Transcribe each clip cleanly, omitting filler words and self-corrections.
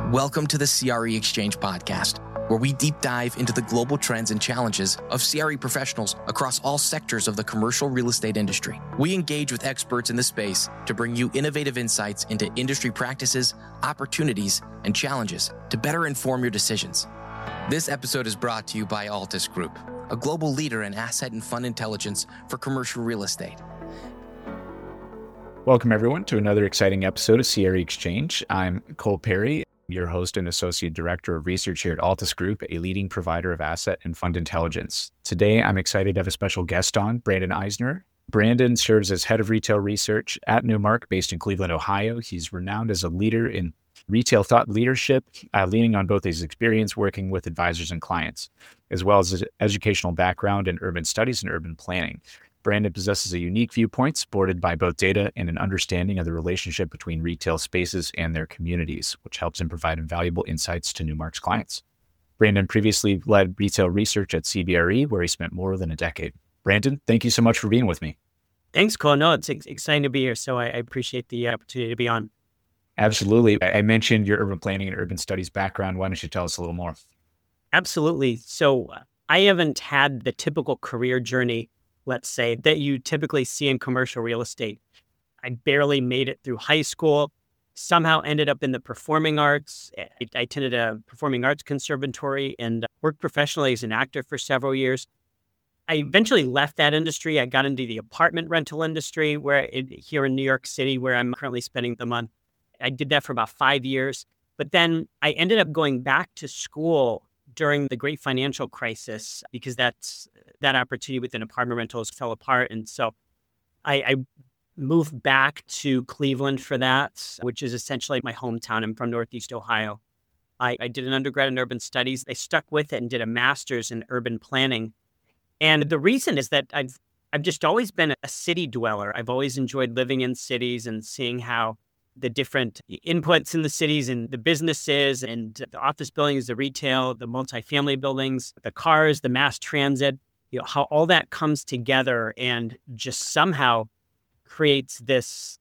Welcome to the CRE Exchange podcast, where we deep dive into the global trends and challenges of CRE professionals across all sectors of the commercial real estate industry. We engage with experts in the space to bring you innovative insights into industry practices, opportunities, and challenges to better inform your decisions. This episode is brought to you by Altus Group, a global leader in asset and fund intelligence for commercial real estate. Welcome, everyone, to another exciting episode of CRE Exchange. I'm Cole Perry, your host and Associate Director of Research here at Altus Group, a leading provider of asset and fund intelligence. Today, I'm excited to have a special guest on, Brandon Eisner. Brandon serves as Head of Retail Research at Newmark, based in Cleveland, Ohio. He's renowned as a leader in retail thought leadership, leaning on both his experience working with advisors and clients, as well as his educational background in urban studies and urban planning. Brandon possesses a unique viewpoint supported by both data and an understanding of the relationship between retail spaces and their communities, which helps him provide invaluable insights to Newmark's clients. Brandon previously led retail research at CBRE, where he spent more than a decade. Brandon, thank you so much for being with me. Thanks, Cole. No, it's exciting to be here, so I appreciate the opportunity to be on. Absolutely. I mentioned your urban planning and urban studies background. Why don't you tell us a little more? Absolutely. So I haven't had the typical career journey, let's say, that you typically see in commercial real estate. I barely made it through high school, somehow ended up in the performing arts. I attended a performing arts conservatory and worked professionally as an actor for several years. I eventually left that industry. I got into the apartment rental industry here in New York City, where I'm currently spending the month. I did that for about 5 years, but then I ended up going back to school during the great financial crisis because that opportunity within apartment rentals fell apart. And so I moved back to Cleveland for that, which is essentially my hometown. I'm from Northeast Ohio. I did an undergrad in urban studies. I stuck with it and did a master's in urban planning. And the reason is that I've just always been a city dweller. I've always enjoyed living in cities and seeing how the different inputs in the cities and the businesses and the office buildings, the retail, the multifamily buildings, the cars, the mass transit, how all that comes together and just somehow creates this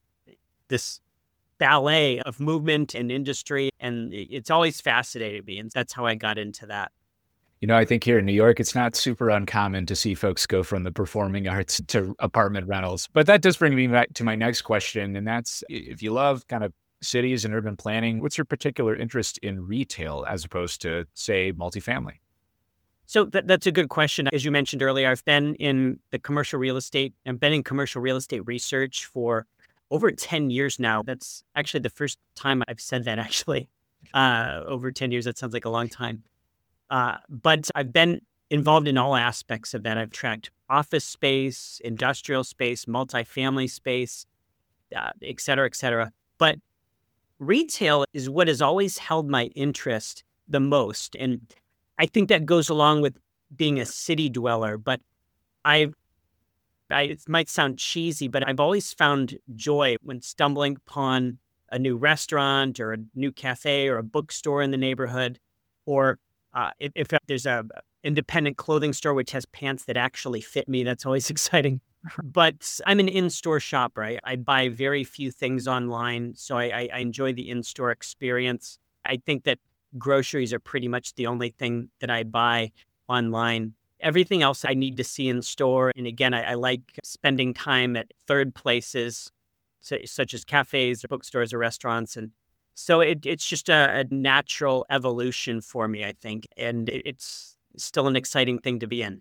ballet of movement and industry. And it's always fascinated me. And that's how I got into that. I think here in New York, it's not super uncommon to see folks go from the performing arts to apartment rentals. But that does bring me back to my next question. And that's, if you love kind of cities and urban planning, what's your particular interest in retail as opposed to, say, multifamily? So that's a good question. As you mentioned earlier, I've been in commercial real estate research for over 10 years now. That's actually the first time I've said that, actually. Over 10 years, that sounds like a long time. But I've been involved in all aspects of that. I've tracked office space, industrial space, multifamily space, et cetera, et cetera. But retail is what has always held my interest the most. And I think that goes along with being a city dweller. But it might sound cheesy, but I've always found joy when stumbling upon a new restaurant or a new cafe or a bookstore in the neighborhood, or if there's a independent clothing store which has pants that actually fit me, that's always exciting. But I'm an in-store shopper. I buy very few things online, so I enjoy the in-store experience. I think that groceries are pretty much the only thing that I buy online. Everything else I need to see in store. And again, I like spending time at third places, such as cafes or bookstores or restaurants. And so it's just a natural evolution for me, I think. And it's still an exciting thing to be in.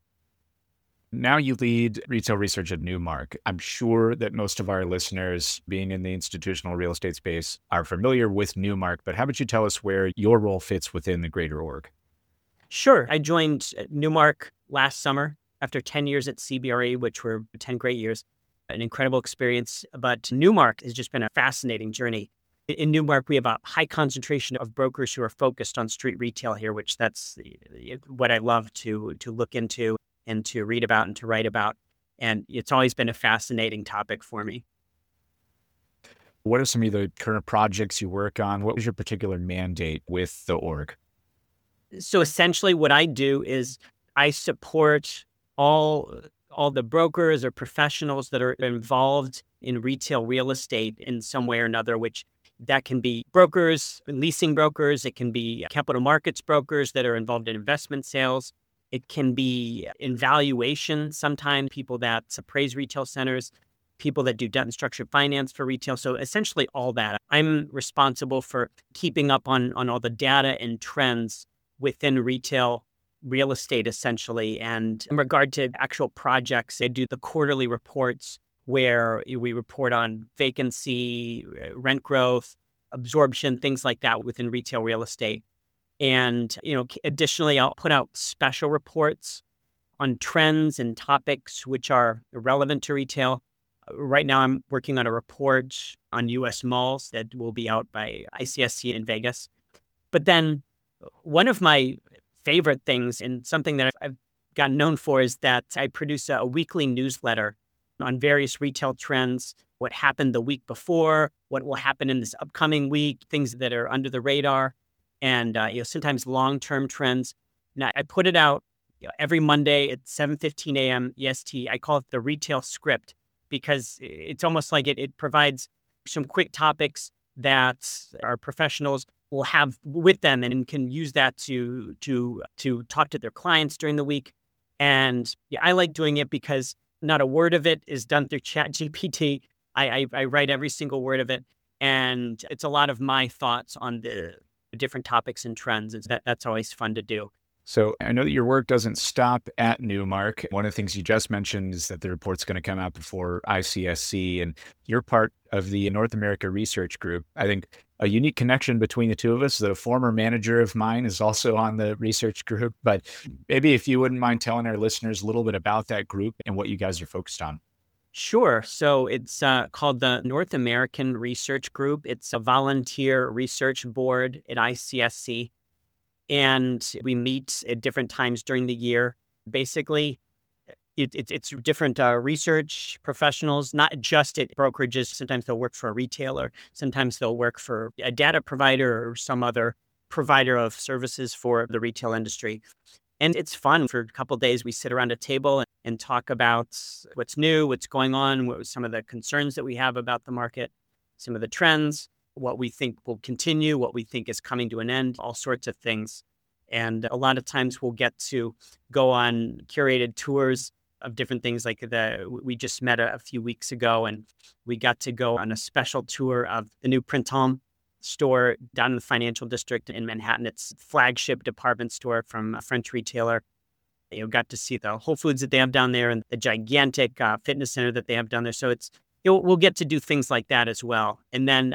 Now you lead retail research at Newmark. I'm sure that most of our listeners, being in the institutional real estate space, are familiar with Newmark, but how about you tell us where your role fits within the greater org? Sure. I joined Newmark last summer after 10 years at CBRE, which were 10 great years, an incredible experience. But Newmark has just been a fascinating journey. In Newmark, we have a high concentration of brokers who are focused on street retail here, which that's what I love to look into and to read about and to write about. And it's always been a fascinating topic for me. What are some of the current projects you work on? What was your particular mandate with the org? So essentially what I do is I support all the brokers or professionals that are involved in retail real estate in some way or another, which That can be brokers, leasing brokers. It can be capital markets brokers that are involved in investment sales. It can be in valuation, sometimes people that appraise retail centers, people that do debt and structured finance for retail. So essentially all that. I'm responsible for keeping up on all the data and trends within retail real estate, essentially. And in regard to actual projects, I do the quarterly reports where we report on vacancy, rent growth, absorption, things like that within retail real estate. And, additionally, I'll put out special reports on trends and topics which are relevant to retail. Right now, I'm working on a report on U.S. malls that will be out by ICSC in Vegas. But then one of my favorite things and something that I've gotten known for is that I produce a weekly newsletter on various retail trends, what happened the week before, what will happen in this upcoming week, things that are under the radar, and sometimes long-term trends. Now, I put it out every Monday at 7:15 a.m. EST. I call it the retail script because it's almost like it provides some quick topics that our professionals will have with them and can use that to talk to their clients during the week. And I like doing it because not a word of it is done through ChatGPT. I write every single word of it, and it's a lot of my thoughts on the different topics and trends. That's always fun to do. So I know that your work doesn't stop at Newmark. One of the things you just mentioned is that the report's going to come out before ICSC, and you're part of the North America Research Group. I think a unique connection between the two of us. The former manager of mine is also on the research group, but maybe if you wouldn't mind telling our listeners a little bit about that group and what you guys are focused on. Sure. So it's called the North American Research Group. It's a volunteer research board at ICSC. And we meet at different times during the year. Basically, it's different research professionals, not just at brokerages. Sometimes they'll work for a retailer. Sometimes they'll work for a data provider or some other provider of services for the retail industry. And it's fun. For a couple of days, we sit around a table and talk about what's new, what's going on, what some of the concerns that we have about the market, some of the trends, what we think will continue, what we think is coming to an end, all sorts of things. And a lot of times we'll get to go on curated tours of different things. Like we just met a few weeks ago, and we got to go on a special tour of the new Printemps store down in the financial district in Manhattan. It's a flagship department store from a French retailer. Got to see the Whole Foods that they have down there and the gigantic fitness center that they have down there. So it's we'll get to do things like that as well. And then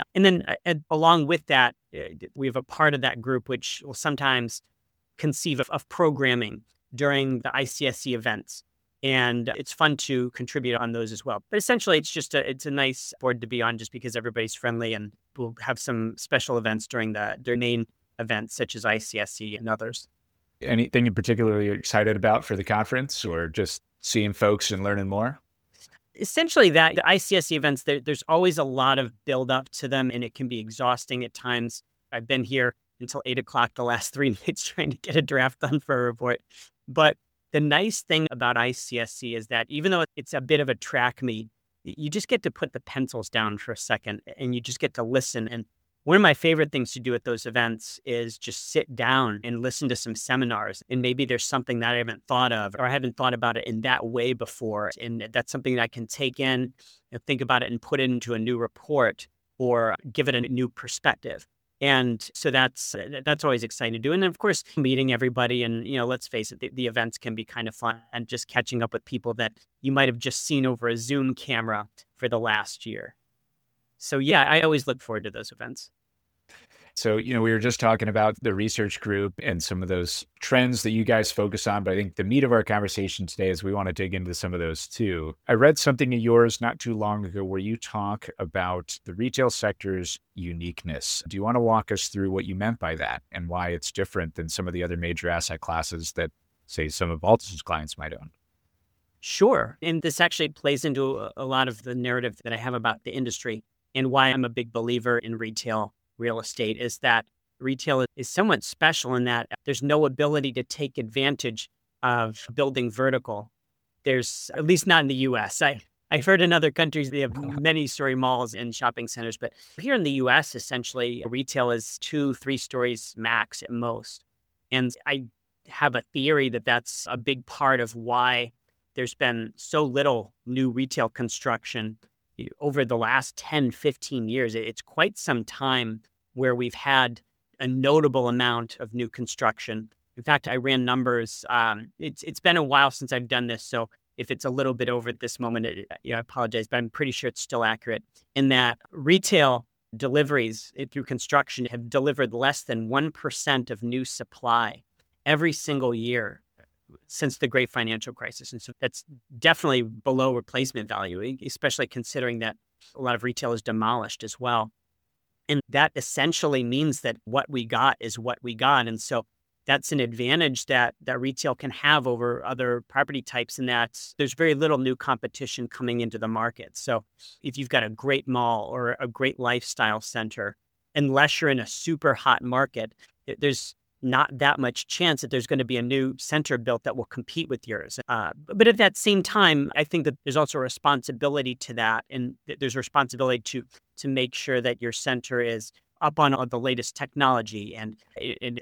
along with that, we have a part of that group which will sometimes conceive of programming during the ICSC events. And it's fun to contribute on those as well. But essentially, it's a nice board to be on just because everybody's friendly, and we'll have some special events during their main events, such as ICSC and others. Anything in particular you're excited about for the conference, or just seeing folks and learning more? Essentially, the ICSC events, there's always a lot of build up to them, and it can be exhausting at times. I've been here until 8 o'clock the last 3 nights trying to get a draft done for a report. But the nice thing about ICSC is that even though it's a bit of a track meet, you just get to put the pencils down for a second and you just get to listen. And one of my favorite things to do at those events is just sit down and listen to some seminars. And maybe there's something that I haven't thought of, or I haven't thought about it in that way before. And that's something that I can take in and think about it and put it into a new report or give it a new perspective. And so that's always exciting to do. And then, of course, meeting everybody. And, let's face it, the events can be kind of fun, and just catching up with people that you might have just seen over a Zoom camera for the last year. So, yeah, I always look forward to those events. So, we were just talking about the research group and some of those trends that you guys focus on, but I think the meat of our conversation today is we want to dig into some of those too. I read something of yours not too long ago where you talk about the retail sector's uniqueness. Do you want to walk us through what you meant by that and why it's different than some of the other major asset classes that, say, some of Altus's clients might own? Sure. And this actually plays into a lot of the narrative that I have about the industry and why I'm a big believer in retail real estate, is that retail is somewhat special in that there's no ability to take advantage of building vertical. There's, at least not in the US. I I've heard in other countries they have many story malls and shopping centers, but here in the US, essentially, retail is 2, 3 stories max at most. And I have a theory that that's a big part of why there's been so little new retail construction over the last 10, 15 years. It's quite some time where we've had a notable amount of new construction. In fact, I ran numbers. It's been a while since I've done this, so if it's a little bit over at this moment, I apologize, but I'm pretty sure it's still accurate in that retail deliveries through construction have delivered less than 1% of new supply every single year since the great financial crisis. And so that's definitely below replacement value, especially considering that a lot of retail is demolished as well. And that essentially means that what we got is what we got. And so that's an advantage that retail can have over other property types, in that there's very little new competition coming into the market. So if you've got a great mall or a great lifestyle center, unless you're in a super hot market, there's not that much chance that there's going to be a new center built that will compete with yours. But at that same time, I think that there's also a responsibility to that. And there's a responsibility to make sure that your center is up on all the latest technology and it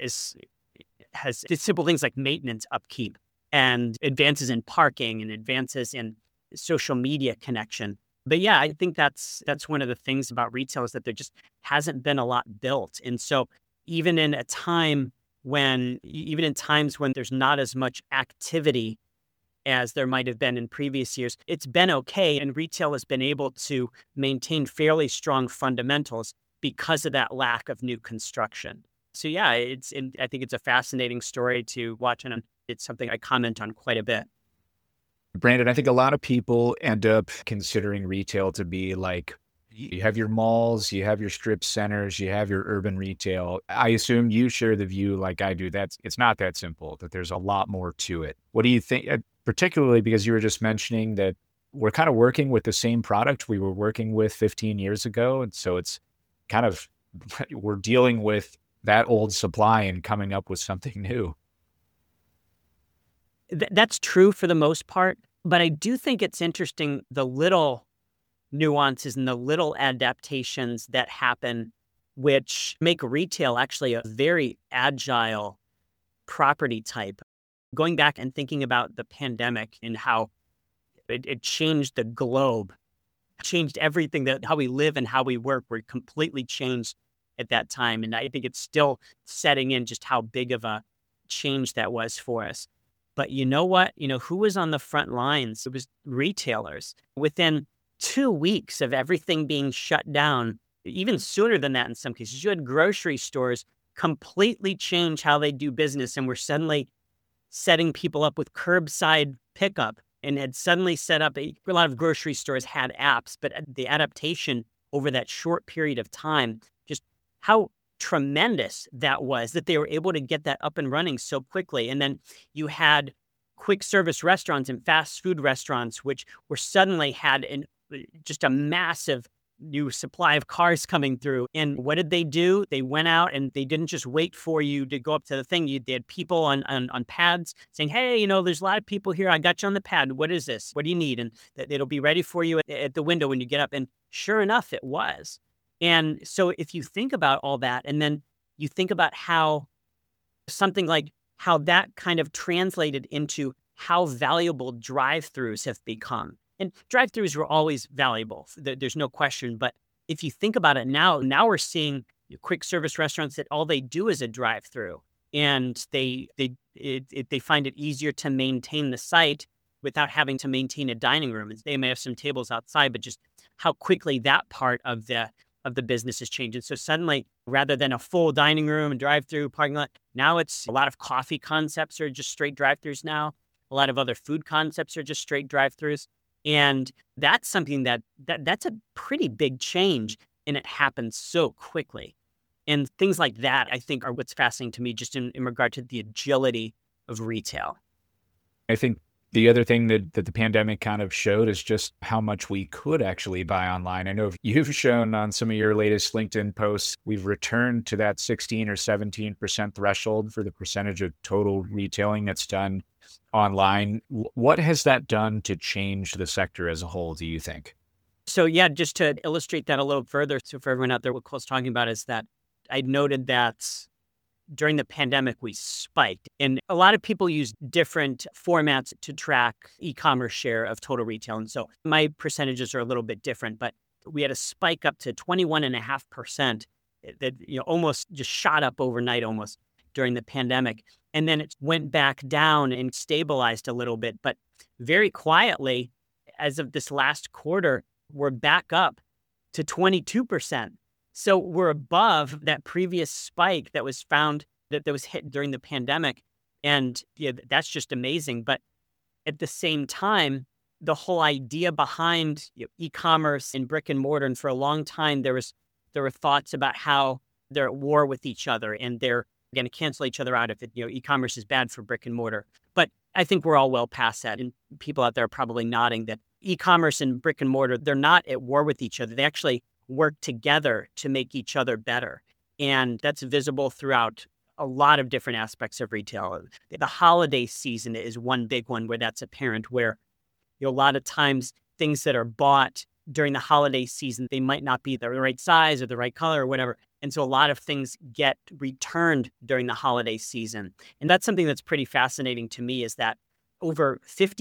has simple things like maintenance upkeep and advances in parking and advances in social media connection. But yeah, I think that's one of the things about retail is that there just hasn't been a lot built. And so even in times when there's not as much activity as there might have been in previous years, it's been okay. And retail has been able to maintain fairly strong fundamentals because of that lack of new construction. So yeah, I think it's a fascinating story to watch, and it's something I comment on quite a bit. Brandon, I think a lot of people end up considering retail to be like, you have your malls, you have your strip centers, you have your urban retail. I assume you share the view like I do. It's not that simple, that there's a lot more to it. What do you think, particularly because you were just mentioning that we're kind of working with the same product we were working with 15 years ago. And so it's kind of, we're dealing with that old supply and coming up with something new. That's true for the most part, but I do think it's interesting the little nuances and the little adaptations that happen, which make retail actually a very agile property type. Going back and thinking about the pandemic and how it changed the globe, changed everything, that how we live and how we work were completely changed at that time. And I think it's still setting in just how big of a change that was for us. But you know what? Who was on the front lines? It was retailers. Within 2 weeks of everything being shut down, even sooner than that in some cases, you had grocery stores completely change how they do business and were suddenly setting people up with curbside pickup, and had suddenly set up a lot of grocery stores had apps, but the adaptation over that short period of time, just how tremendous that was, that they were able to get that up and running so quickly. And then you had quick service restaurants and fast food restaurants, which were suddenly had just a massive new supply of cars coming through. And what did they do? They went out and they didn't just wait for you to go up to the thing. They had people on pads saying, hey, there's a lot of people here. I got you on the pad. What is this? What do you need? And it'll be ready for you at the window when you get up. And sure enough, it was. And so if you think about all that, and then you think about how something like how that kind of translated into how valuable drive-thrus have become. And drive-thrus were always valuable. There's no question. But if you think about it now we're seeing quick service restaurants that all they do is a drive-thru, and they find it easier to maintain the site without having to maintain a dining room. They may have some tables outside, but just how quickly that part of the business has changed. And so suddenly, rather than a full dining room and drive-through parking lot, now it's a lot of coffee concepts are just straight drive-thrus now. A lot of other food concepts are just straight drive-thrus. And that's something that's a pretty big change, and it happens so quickly. And things like that, I think, are what's fascinating to me, just in regard to the agility of retail. I think the other thing that the pandemic kind of showed is just how much we could actually buy online. I know you've shown on some of your latest LinkedIn posts, we've returned to that 16 or 17% threshold for the percentage of total retailing that's done online. What has that done to change the sector as a whole, do you think? So yeah, just to illustrate that a little further, so for everyone out there, what Cole's talking about is that I noted that during the pandemic, we spiked. And a lot of people use different formats to track e-commerce share of total retail. And so my percentages are a little bit different, but we had a spike up to 21.5% that almost just shot up overnight almost during the pandemic. And then it went back down and stabilized a little bit. But very quietly, as of this last quarter, we're back up to 22%. So we're above that previous spike that was found that was hit during the pandemic. And that's just amazing. But at the same time, the whole idea behind e-commerce and brick and mortar, and for a long time, there were thoughts about how they're at war with each other and they're going to cancel each other out if e-commerce is bad for brick and mortar. But I think we're all well past that. And people out there are probably nodding that e-commerce and brick and mortar, they're not at war with each other. They actually work together to make each other better. And that's visible throughout a lot of different aspects of retail. The holiday season is one big one where that's apparent, where a lot of times things that are bought during the holiday season, they might not be the right size or the right color or whatever. And so a lot of things get returned during the holiday season. And that's something that's pretty fascinating to me, is that over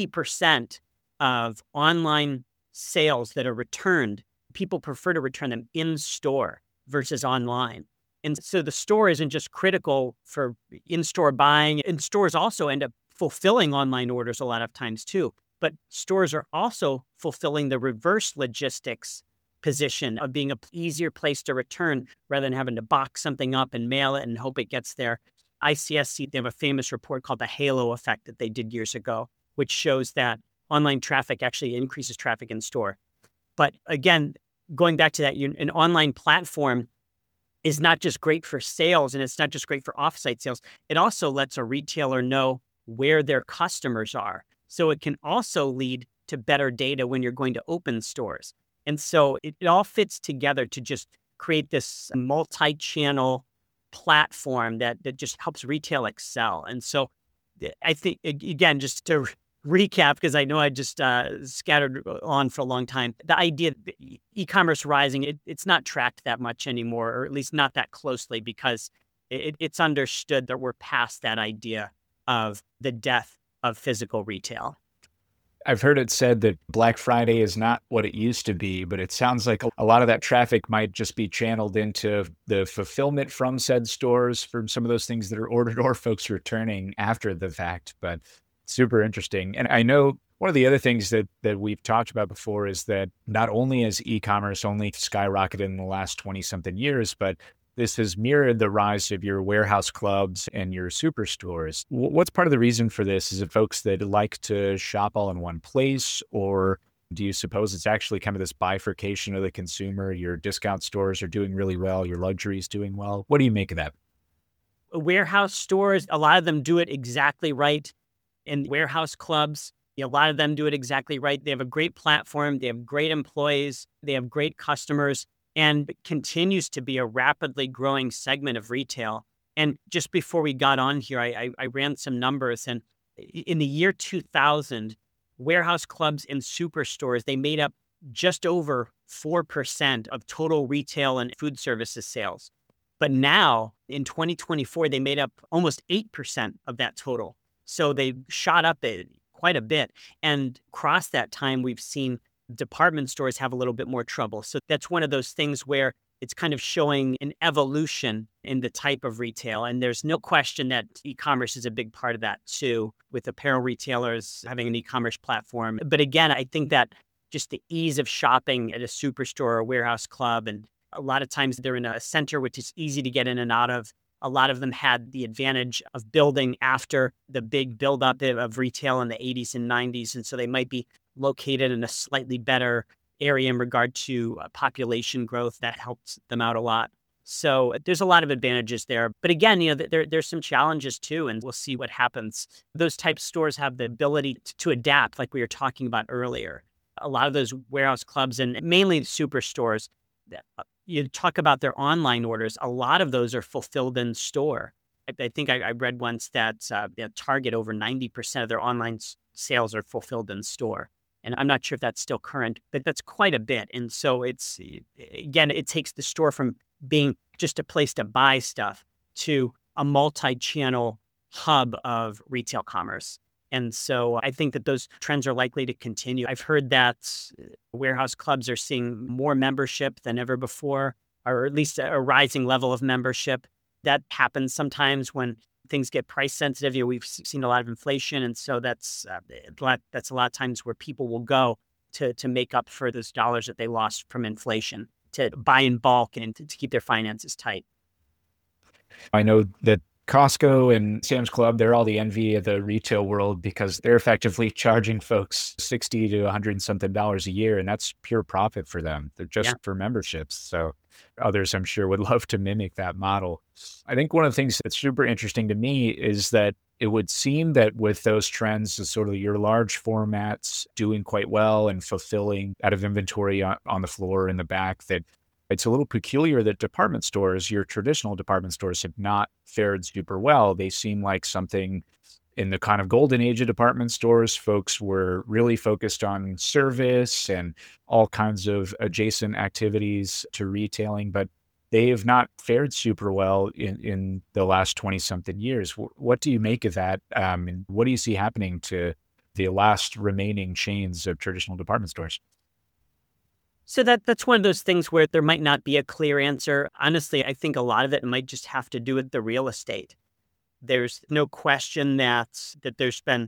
50% of online sales that are returned, people prefer to return them in store versus online. And so the store isn't just critical for in-store buying, and stores also end up fulfilling online orders a lot of times too. But stores are also fulfilling the reverse logistics position of being an easier place to return rather than having to box something up and mail it and hope it gets there. ICSC, they have a famous report called the Halo Effect that they did years ago, which shows that online traffic actually increases traffic in store. But again, going back to that, an online platform is not just great for sales, and it's not just great for offsite sales. It also lets a retailer know where their customers are. So it can also lead to better data when you're going to open stores. And so it all fits together to just create this multi-channel platform that just helps retail excel. And so I think, again, just to recap, because I know I just scattered on for a long time, the idea that e-commerce rising, it's not tracked that much anymore, or at least not that closely, because it's understood that we're past that idea of the death of physical retail. I've heard it said that Black Friday is not what it used to be, but it sounds like a lot of that traffic might just be channeled into the fulfillment from said stores from some of those things that are ordered or folks returning after the fact. But super interesting. And I know one of the other things that we've talked about before is that not only has e-commerce only skyrocketed in the last 20 something years, but this has mirrored the rise of your warehouse clubs and your superstores. What's part of the reason for this? Is it folks that like to shop all in one place, or do you suppose it's actually kind of this bifurcation of the consumer? Your discount stores are doing really well, your luxury is doing well. What do you make of that? Warehouse stores, a lot of them do it exactly right. And warehouse clubs, a lot of them do it exactly right. They have a great platform. They have great employees. They have great customers, and it continues to be a rapidly growing segment of retail. And just before we got on here, I ran some numbers, and in the year 2000, warehouse clubs and superstores, they made up just over 4% of total retail and food services sales. But now in 2024, they made up almost 8% of that total. So they shot up quite a bit. And across that time, we've seen department stores have a little bit more trouble. So that's one of those things where it's kind of showing an evolution in the type of retail. And there's no question that e-commerce is a big part of that too, with apparel retailers having an e-commerce platform. But again, I think that just the ease of shopping at a superstore or a warehouse club, and a lot of times they're in a center which is easy to get in and out of. A lot of them had the advantage of building after the big buildup of retail in the 80s and 90s. And so they might be located in a slightly better area in regard to population growth that helps them out a lot. So there's a lot of advantages there. But again, there's some challenges too, and we'll see what happens. Those type of stores have the ability to adapt, like we were talking about earlier. A lot of those warehouse clubs and mainly superstores, you talk about their online orders, a lot of those are fulfilled in store. I think I read once that Target, over 90% of their online sales are fulfilled in store. And I'm not sure if that's still current, but that's quite a bit. And so again, it takes the store from being just a place to buy stuff to a multi-channel hub of retail commerce. And so I think that those trends are likely to continue. I've heard that warehouse clubs are seeing more membership than ever before, or at least a rising level of membership. That happens sometimes when things get price sensitive. We've seen a lot of inflation. And so that's a lot of times where people will go to make up for those dollars that they lost from inflation, to buy in bulk and to keep their finances tight. I know that Costco and Sam's Club, they're all the envy of the retail world because they're effectively charging folks $60 to $100 and something a year, and that's pure profit for them. They're just for memberships. So others, I'm sure, would love to mimic that model. I think one of the things that's super interesting to me is that it would seem that with those trends, sort of your large formats doing quite well and fulfilling out of inventory on the floor in the back, that it's a little peculiar that department stores, your traditional department stores, have not fared super well. They seem like something in the kind of golden age of department stores. Folks were really focused on service and all kinds of adjacent activities to retailing, but they have not fared super well in the last 20-something years. What do you make of that? And what do you see happening to the last remaining chains of traditional department stores? So that's one of those things where there might not be a clear answer. Honestly, I think a lot of it might just have to do with the real estate. There's no question that there's been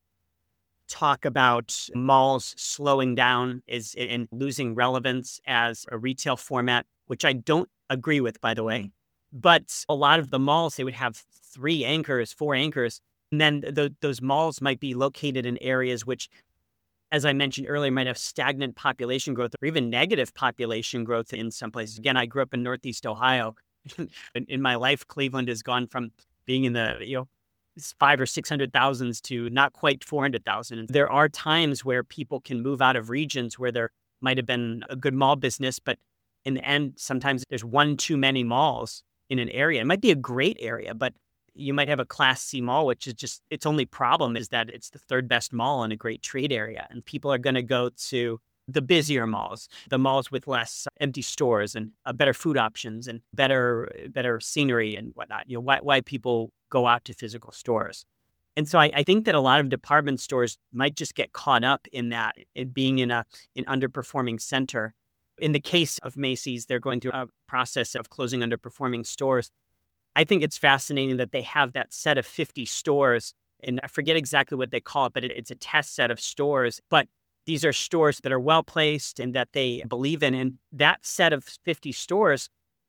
talk about malls slowing down and losing relevance as a retail format, which I don't agree with, by the way. But a lot of the malls, they would have 3 anchors, 4 anchors, and then those malls might be located in areas which, as I mentioned earlier, might have stagnant population growth or even negative population growth in some places. Again, I grew up in Northeast Ohio. In my life, Cleveland has gone from being in the 500,000 or 600,000 to not quite 400,000. There are times where people can move out of regions where there might have been a good mall business, but in the end, sometimes there's one too many malls in an area. It might be a great area, but you might have a Class C mall, which is just, its only problem is that it's the 3rd best mall in a great trade area. And people are going to go to the busier malls, the malls with less empty stores and better food options and better scenery and whatnot. Why people go out to physical stores. And so I think that a lot of department stores might just get caught up in that, in being in an underperforming center. In the case of Macy's, they're going through a process of closing underperforming stores. I think it's fascinating that they have that set of 50 stores, and I forget exactly what they call it, but it's a test set of stores. But these are stores that are well-placed and that they believe in. And that set of 50 stores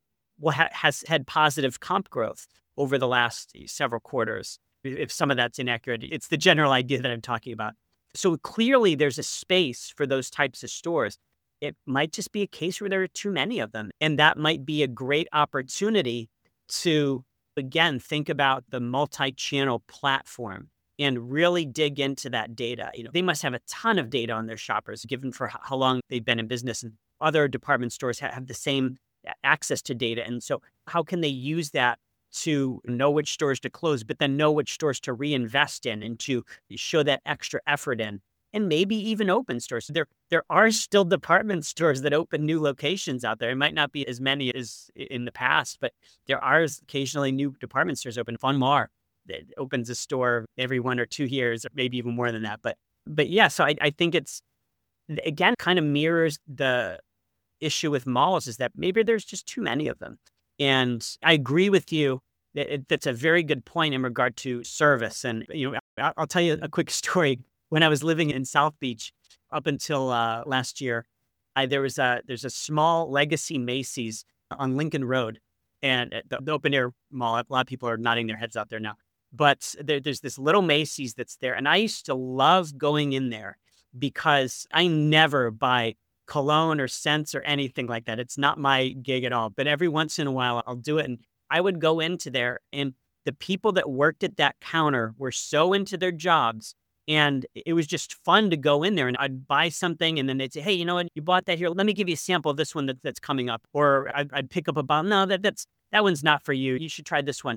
has had positive comp growth over the last several quarters. If some of that's inaccurate, it's the general idea that I'm talking about. So clearly there's a space for those types of stores. It might just be a case where there are too many of them. And that might be a great opportunity to, again, think about the multi-channel platform and really dig into that data. They must have a ton of data on their shoppers, given for how long they've been in business. And other department stores have the same access to data. And so how can they use that to know which stores to close, but then know which stores to reinvest in and to show that extra effort in? And maybe even open stores. There are still department stores that open new locations out there. It might not be as many as in the past, but there are occasionally new department stores open. Fun Mart that opens a store every 1 or 2 years, or maybe even more than that. But yeah, so I think it's, again, kind of mirrors the issue with malls, is that maybe there's just too many of them. And I agree with you that that's a very good point in regard to service. And I'll tell you a quick story. When I was living in South Beach up until last year, there's a small legacy Macy's on Lincoln Road, and the open air mall. A lot of people are nodding their heads out there now. But there's this little Macy's that's there, and I used to love going in there because I never buy cologne or scents or anything like that. It's not my gig at all. But every once in a while, I'll do it, and I would go into there, and the people that worked at that counter were so into their jobs. And it was just fun to go in there, and I'd buy something, and then they'd say, "Hey, you know what? You bought that here. Let me give you a sample of this one that's coming up." Or I'd pick up a bottle. "No, that one's not for you. You should try this one."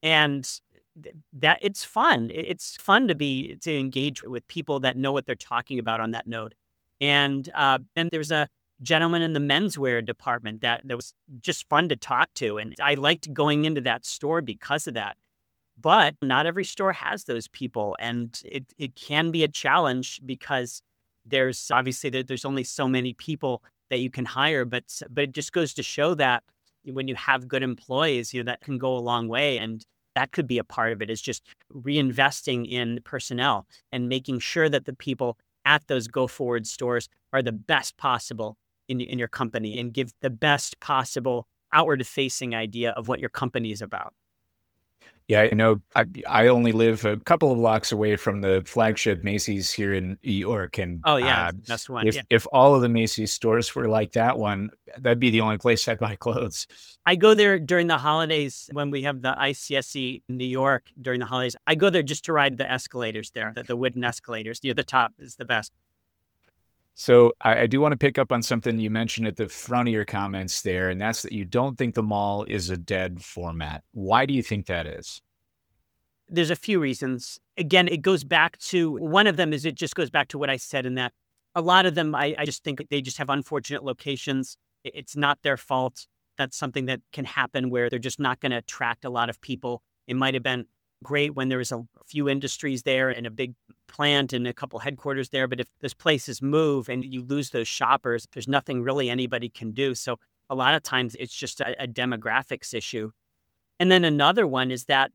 And that it's fun. It's fun to engage with people that know what they're talking about on that node. And there's a gentleman in the menswear department that was just fun to talk to. And I liked going into that store because of that. But not every store has those people. And it can be a challenge because there's obviously there's only so many people that you can hire. But it just goes to show that when you have good employees, that can go a long way. And that could be a part of it, is just reinvesting in personnel and making sure that the people at those Go Forward stores are the best possible in your company and give the best possible outward facing idea of what your company is about. Yeah, I know. I only live a couple of blocks away from the flagship Macy's here in New York, and Oh yeah, that's one. if all of the Macy's stores were like that one, that'd be the only place I'd buy clothes. I go there during the holidays when we have the ICSC in New York during the holidays. I go there just to ride the escalators there, the wooden escalators. The top is the best. So I do want to pick up on something you mentioned at the front of your comments there, and that's that you don't think the mall is a dead format. Why do you think that is? There's a few reasons. Again, it goes back to, one of them is it just goes back to what I said in that a lot of them, I just think they just have unfortunate locations. It's not their fault. That's something that can happen where they're just not going to attract a lot of people. It might have been great when there was a few industries there and a big plant and a couple headquarters there. But if those places move and you lose those shoppers, there's nothing really anybody can do. So a lot of times it's just a demographics issue. And then another one is that,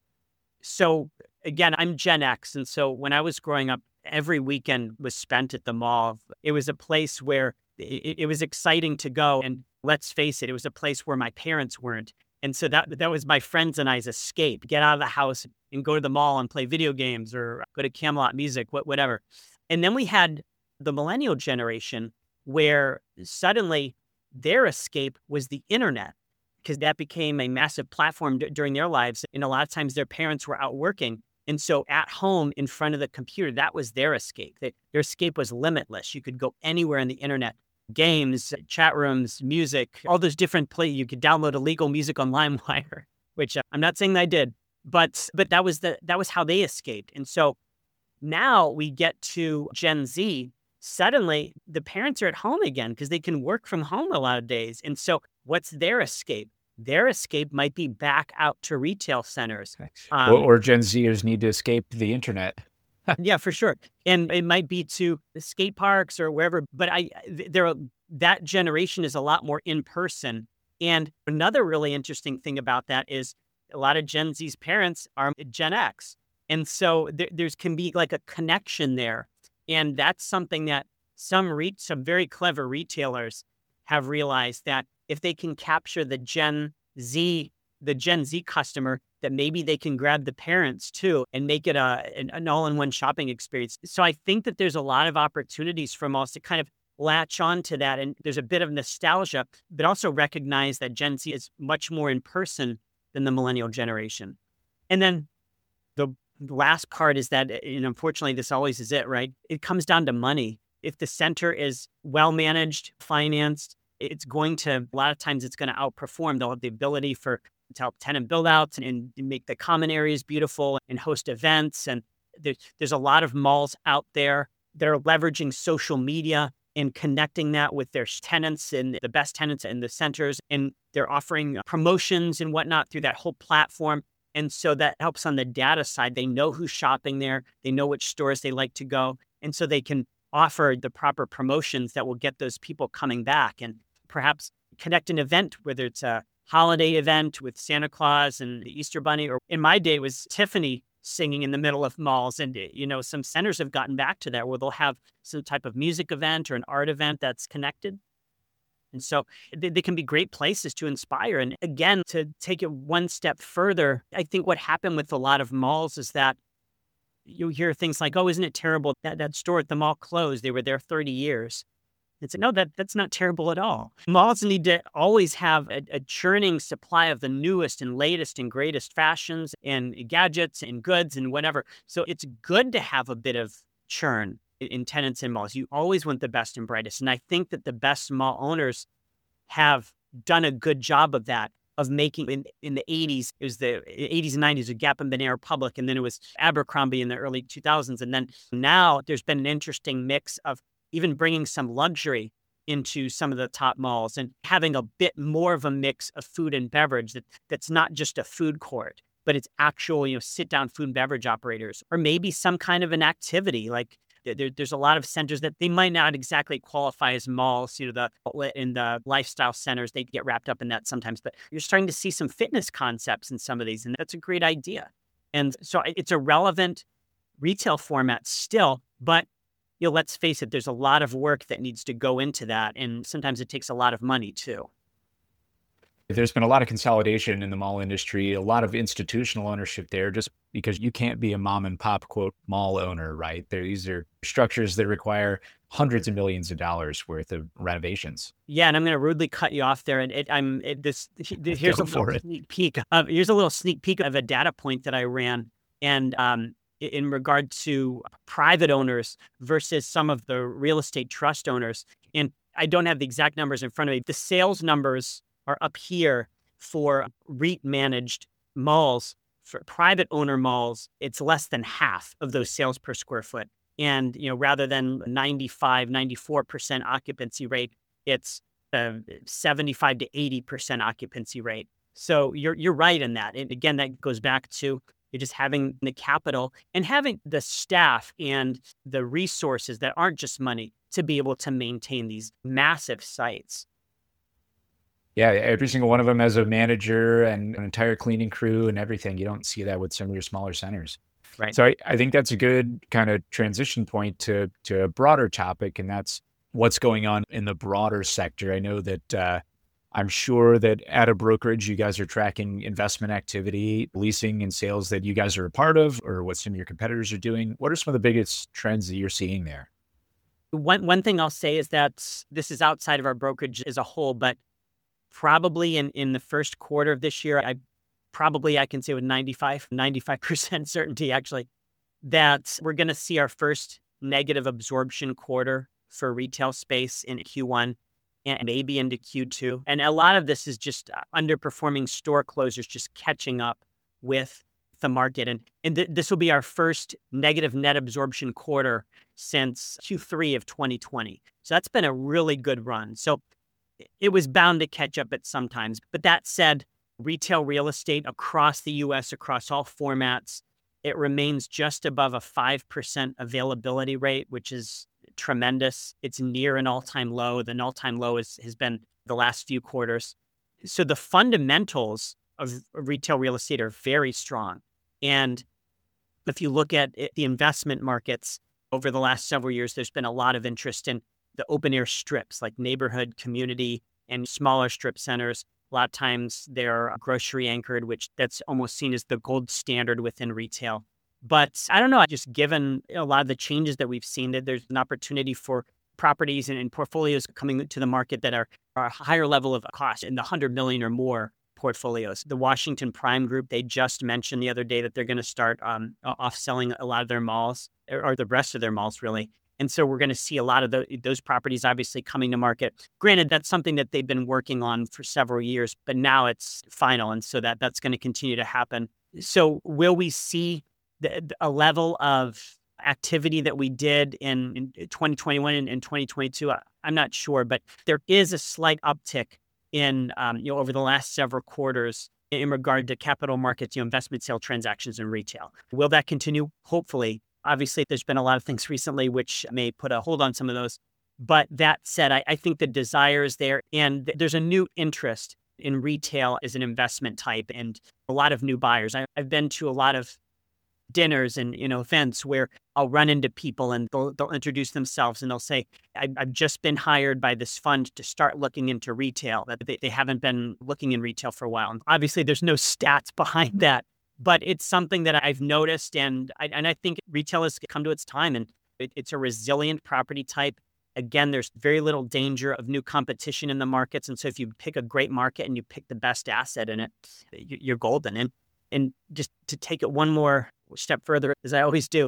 so again, I'm Gen X. And so when I was growing up, every weekend was spent at the mall. It was a place where it was exciting to go. And let's face it, it was a place where my parents weren't. And so that was my friends and I's escape. Get out of the house and go to the mall and play video games or go to Camelot Music, whatever. And then we had the millennial generation where suddenly their escape was the internet, because that became a massive platform during their lives. And a lot of times their parents were out working. And so at home in front of the computer, that was their escape. Their escape was limitless. You could go anywhere on the internet. Games, chat rooms, music, all those different places. You could download illegal music on LimeWire, which I'm not saying that I did, but that was how they escaped. And so now we get to Gen Z. Suddenly, the parents are at home again because they can work from home a lot of days. And so what's their escape? Their escape might be back out to retail centers. Or Gen Zers need to escape the internet. Yeah, for sure. And it might be to the skate parks or wherever, but that generation is a lot more in person. And another really interesting thing about that is a lot of Gen Z's parents are Gen X. And so there's can be like a connection there. And that's something that some very clever retailers have realized, that if they can capture the Gen Z customer, that maybe they can grab the parents too and make it an all-in-one shopping experience. So I think that there's a lot of opportunities for malls to kind of latch on to that. And there's a bit of nostalgia, but also recognize that Gen Z is much more in person than the millennial generation. And then the last part is that, and unfortunately, this always is it, right? It comes down to money. If the center is well-managed, financed, it's going to, a lot of times it's going to outperform. They'll have the ability to help tenant build outs and make the common areas beautiful and host events. And there's a lot of malls out there that are leveraging social media and connecting that with their tenants and the best tenants in the centers. And they're offering promotions and whatnot through that whole platform. And so that helps on the data side. They know who's shopping there. They know which stores they like to go. And so they can offer the proper promotions that will get those people coming back, and perhaps connect an event, whether it's a holiday event with Santa Claus and the Easter Bunny, or in my day it was Tiffany singing in the middle of malls. And, some centers have gotten back to that where they'll have some type of music event or an art event that's connected. And so they can be great places to inspire. And again, to take it one step further, I think what happened with a lot of malls is that you hear things like, oh, isn't it terrible that store at the mall closed? They were there 30 years. It's no, that's not terrible at all. Malls need to always have a churning supply of the newest and latest and greatest fashions and gadgets and goods and whatever. So it's good to have a bit of churn in tenants in malls. You always want the best and brightest. And I think that the best mall owners have done a good job of that. of making in the 80s. It was the 80s and 90s with Gap and Banana Republic, and then it was Abercrombie in the early 2000s. And then now there's been an interesting mix of even bringing some luxury into some of the top malls and having a bit more of a mix of food and beverage that's not just a food court, but it's actual, sit down food and beverage operators, or maybe some kind of an activity. Like there's a lot of centers that they might not exactly qualify as malls, the outlet and the lifestyle centers, they get wrapped up in that sometimes, but you're starting to see some fitness concepts in some of these, and that's a great idea. And so it's a relevant retail format still, but let's face it, there's a lot of work that needs to go into that. And sometimes it takes a lot of money too. There's been a lot of consolidation in the mall industry, a lot of institutional ownership there, just because you can't be a mom and pop, quote, mall owner, right? These are structures that require hundreds of millions of dollars worth of renovations. Yeah, and I'm going to rudely cut you off there. And here's a little sneak peek. Here's a little sneak peek of a data point that I ran. And in regard to private owners versus some of the real estate trust owners. And I don't have the exact numbers in front of me. The sales numbers are up here for REIT-managed malls. For private owner malls, it's less than half of those sales per square foot. And, rather than 95, 94% occupancy rate, it's 75 to 80% occupancy rate. So you're right in that. And again, that goes back to just having the capital and having the staff and the resources that aren't just money to be able to maintain these massive sites. Yeah, every single one of them has a manager and an entire cleaning crew and everything. You don't see that with some of your smaller centers. Right. So I think that's a good kind of transition point to a broader topic, and that's what's going on in the broader sector. I know that I'm sure that at a brokerage, you guys are tracking investment activity, leasing and sales that you guys are a part of, or what some of your competitors are doing. What are some of the biggest trends that you're seeing there? One thing I'll say is that this is outside of our brokerage as a whole, but probably in the first quarter of this year, I can say with 95% certainty, actually, that we're going to see our first negative absorption quarter for retail space in Q1 and maybe into Q2. And a lot of this is just underperforming store closures, just catching up with the market. And this will be our first negative net absorption quarter since Q3 of 2020. So that's been a really good run. So it was bound to catch up at some times. But that said, retail real estate across the U.S., across all formats, it remains just above a 5% availability rate, which is tremendous. It's near an all-time low. The all-time low has been the last few quarters. So the fundamentals of retail real estate are very strong. And if you look at the investment markets over the last several years, there's been a lot of interest in the open air strips like neighborhood, community, and smaller strip centers. A lot of times they're grocery anchored, which that's almost seen as the gold standard within retail. But I don't know, just given a lot of the changes that we've seen, that there's an opportunity for properties and portfolios coming to the market that are a higher level of cost in the 100 million or more portfolios. The Washington Prime Group, they just mentioned the other day that they're going to start off-selling a lot of their malls, or the rest of their malls, really. And so we're going to see a lot of those properties obviously coming to market. Granted, that's something that they've been working on for several years, but now it's final. And so that's going to continue to happen. So will we see a level of activity that we did in 2021 and 2022? I'm not sure, but there is a slight uptick in, over the last several quarters in regard to capital markets, investment sale transactions in retail. Will that continue? Hopefully. Obviously, there's been a lot of things recently which may put a hold on some of those. But that said, I think the desire is there, and there's a new interest in retail as an investment type and a lot of new buyers. I've been to a lot of dinners and events where I'll run into people and they'll introduce themselves and they'll say, I've just been hired by this fund to start looking into retail, that they haven't been looking in retail for a while. And obviously, there's no stats behind that, but it's something that I've noticed, and I think retail has come to its time, and it's a resilient property type. Again, there's very little danger of new competition in the markets. And so if you pick a great market and you pick the best asset in it, you're golden. And just to take it one more step further, as I always do,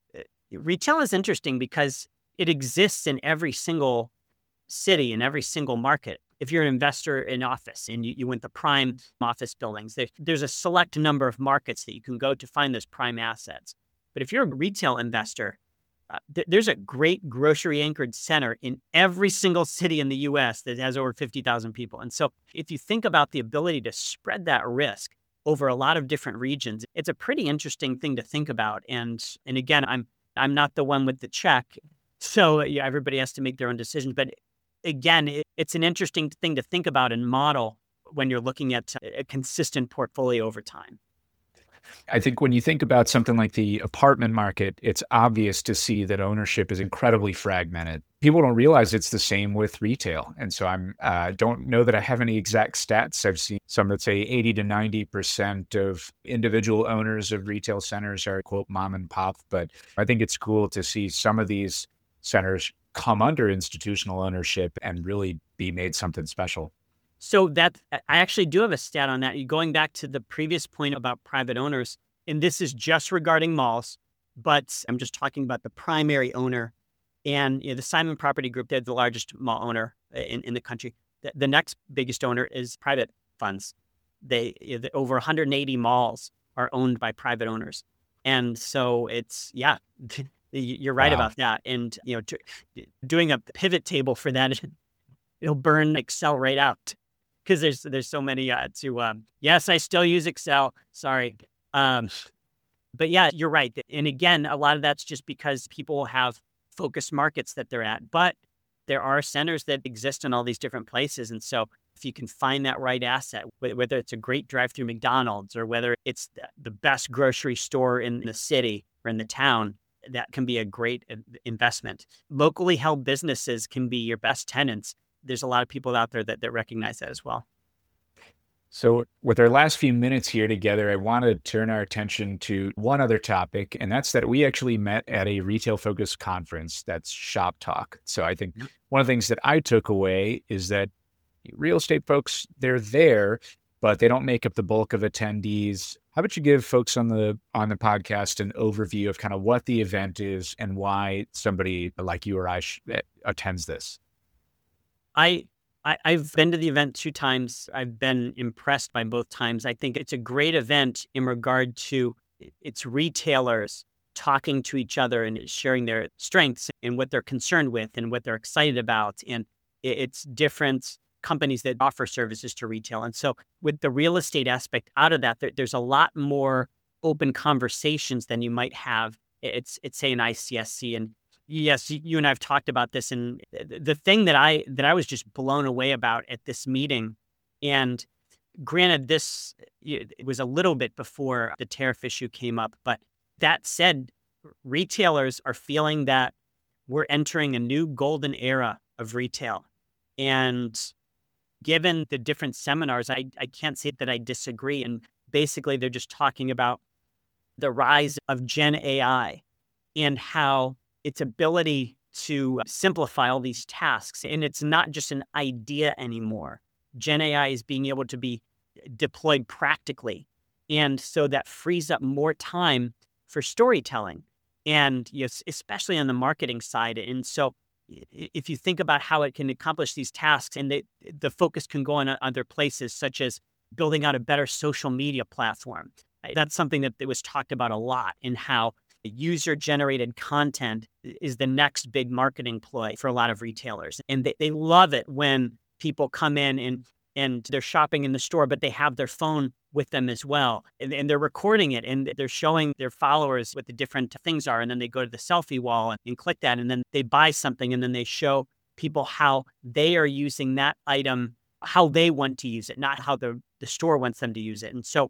retail is interesting because it exists in every single city, in every single market. if you're an investor in office and you went to prime office buildings, there's a select number of markets that you can go to find those prime assets. But if you're a retail investor, there's a great grocery anchored center in every single city in the US that has over 50,000 people. And so if you think about the ability to spread that risk over a lot of different regions, it's a pretty interesting thing to think about. And again, I'm not the one with the check. So yeah, everybody has to make their own decisions. But again, it's an interesting thing to think about and model when you're looking at a consistent portfolio over time. I think when you think about something like the apartment market, it's obvious to see that ownership is incredibly fragmented. People don't realize it's the same with retail. And so I don't know that I have any exact stats. I've seen some that say 80 to 90% of individual owners of retail centers are, quote, mom and pop. But I think it's cool to see some of these centers come under institutional ownership and really be made something special. So I actually do have a stat on that. Going back to the previous point about private owners, and this is just regarding malls, but I'm just talking about the primary owner. And the Simon Property Group, they're the largest mall owner in the country. The next biggest owner is private funds. Over 180 malls are owned by private owners. And so you're right about that. And doing a pivot table for that, it'll burn Excel right out. Because there's so many yes, I still use Excel. Sorry. But yeah, you're right. And again, a lot of that's just because people have focused markets that they're at. But there are centers that exist in all these different places. And so if you can find that right asset, whether it's a great drive-through McDonald's or whether it's the best grocery store in the city or in the town, that can be a great investment. Locally held businesses can be your best tenants. There's a lot of people out there that recognize that as well. So with our last few minutes here together, I want to turn our attention to one other topic, and that's that we actually met at a retail-focused conference that's Shop Talk. So I think one of the things that I took away is that real estate folks, they're there, but they don't make up the bulk of attendees. How about you give folks on the podcast an overview of kind of what the event is and why somebody like you or I attends this? I've been to the event 2 times. I've been impressed by both times. I think it's a great event in regard to its retailers talking to each other and sharing their strengths and what they're concerned with and what they're excited about. And it's different companies that offer services to retail. And so with the real estate aspect out of that, there's a lot more open conversations than you might have. It's say an ICSC. And yes, you and I have talked about this, and the thing that I was just blown away about at this meeting, and granted, it was a little bit before the tariff issue came up, but that said, retailers are feeling that we're entering a new golden era of retail. And given the different seminars, I can't say that I disagree. And basically, they're just talking about the rise of Gen AI and how its ability to simplify all these tasks. And it's not just an idea anymore. Gen AI is being able to be deployed practically. And so that frees up more time for storytelling, and especially on the marketing side. And so if you think about how it can accomplish these tasks, and the focus can go on other places, such as building out a better social media platform. That's something that was talked about a lot, in how user-generated content is the next big marketing ploy for a lot of retailers. And they love it when people come in and they're shopping in the store, but they have their phone with them as well. And they're recording it, and they're showing their followers what the different things are. And then they go to the selfie wall and click that, and then they buy something, and then they show people how they are using that item, how they want to use it, not how the store wants them to use it. And so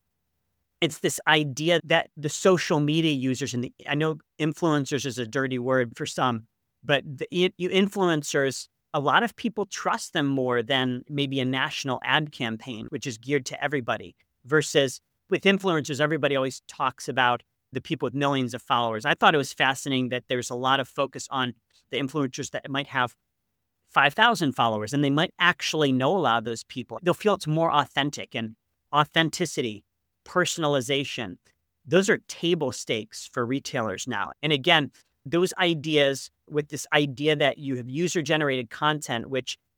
it's this idea that the social media users, and I know influencers is a dirty word for some, but influencers, a lot of people trust them more than maybe a national ad campaign, which is geared to everybody, versus with influencers, everybody always talks about the people with millions of followers. I thought it was fascinating that there's a lot of focus on the influencers that might have 5,000 followers, and they might actually know a lot of those people. They'll feel it's more authentic, and authenticity, personalization, those are table stakes for retailers now. And again, those ideas, with this idea that you have user-generated content, which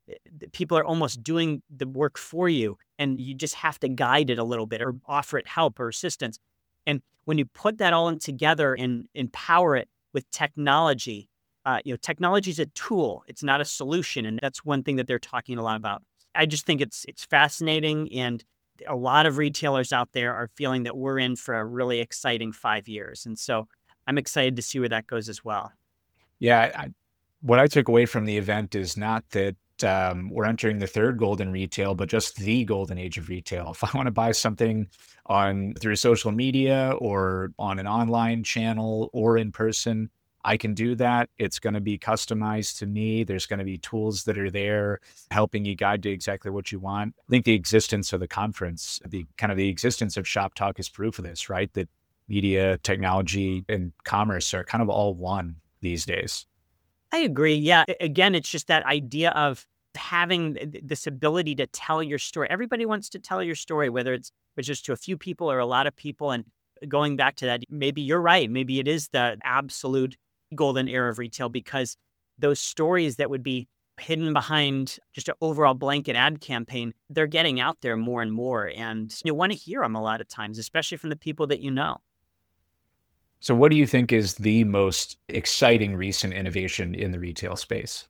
people are almost doing the work for you, and you just have to guide it a little bit or offer it help or assistance. And when you put that all in together and empower it with technology, technology is a tool. It's not a solution. And that's one thing that they're talking a lot about. I just think it's fascinating. And a lot of retailers out there are feeling that we're in for a really exciting 5 years. And so I'm excited to see where that goes as well. Yeah. What I took away from the event is not that we're entering the third golden retail, but just the golden age of retail. If I want to buy something through social media or on an online channel or in person, I can do that. It's going to be customized to me. There's going to be tools that are there helping you guide to exactly what you want. I think the existence of the conference, the existence of Shop Talk is proof of this, right? That media, technology, and commerce are kind of all one these days. I agree. Yeah. Again, it's just that idea of having this ability to tell your story. Everybody wants to tell your story, whether it's just to a few people or a lot of people. And going back to that, maybe you're right. Maybe it is the absolute golden era of retail, because those stories that would be hidden behind just an overall blanket ad campaign, they're getting out there more and more. And you want to hear them a lot of times, especially from the people that you know. So what do you think is the most exciting recent innovation in the retail space?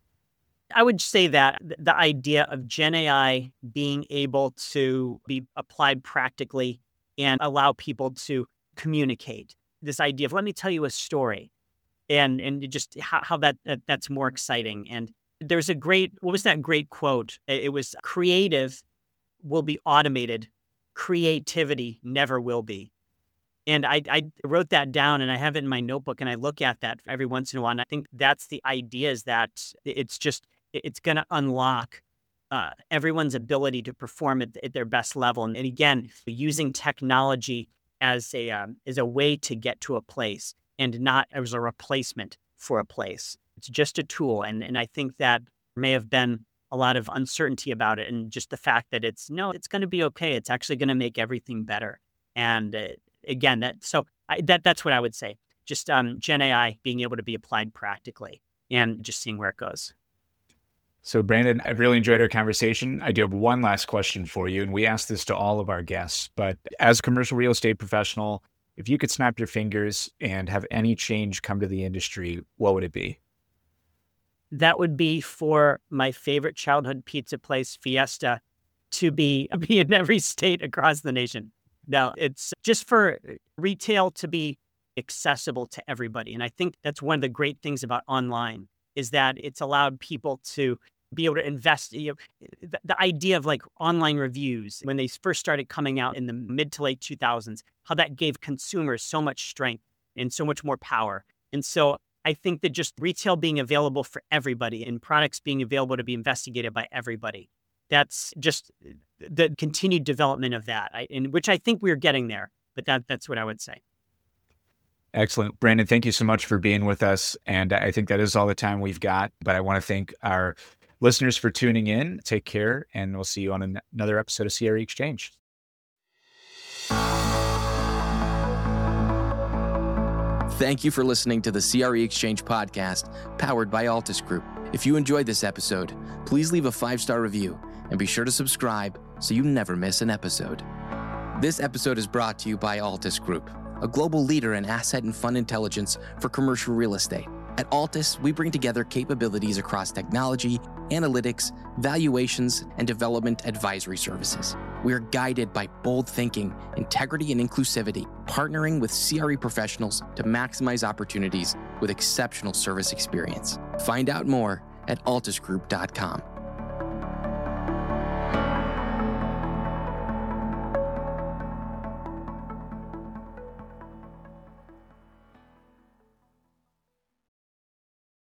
I would say that the idea of Gen AI being able to be applied practically and allow people to communicate. This idea of, let me tell you a story, and just how that's more exciting. And there's what was that great quote? It was, creative will be automated. Creativity never will be. And I wrote that down, and I have it in my notebook, and I look at that every once in a while. And I think that's the idea, is that it's going to unlock everyone's ability to perform at their best level. And again, using technology as a way to get to a place and not as a replacement for a place. It's just a tool. And I think that may have been a lot of uncertainty about it. And just the fact that it's going to be okay. It's actually going to make everything better. And again, that's what I would say. Just Gen AI being able to be applied practically and just seeing where it goes. So Brandon, I've really enjoyed our conversation. I do have one last question for you, and we ask this to all of our guests, but as a commercial real estate professional, if you could snap your fingers and have any change come to the industry, what would it be? That would be for my favorite childhood pizza place, Fiesta, to be in every state across the nation. Now, it's just for retail to be accessible to everybody. And I think that's one of the great things about online, is that it's allowed people to be able to invest. The idea of like online reviews, when they first started coming out in the mid to late 2000s, how that gave consumers so much strength and so much more power. And so I think that just retail being available for everybody and products being available to be investigated by everybody, that's just the continued development of that, in which I think we're getting there. But that's what I would say. Excellent. Brandon, thank you so much for being with us. And I think that is all the time we've got. But I want to thank our listeners for tuning in. Take care, and we'll see you on another episode of CRE Exchange. Thank you for listening to the CRE Exchange podcast, powered by Altus Group. If you enjoyed this episode, please leave a 5-star review and be sure to subscribe so you never miss an episode. This episode is brought to you by Altus Group, a global leader in asset and fund intelligence for commercial real estate. At Altus, we bring together capabilities across technology, analytics, valuations, and development advisory services. We are guided by bold thinking, integrity, and inclusivity, partnering with CRE professionals to maximize opportunities with exceptional service experience. Find out more at altusgroup.com.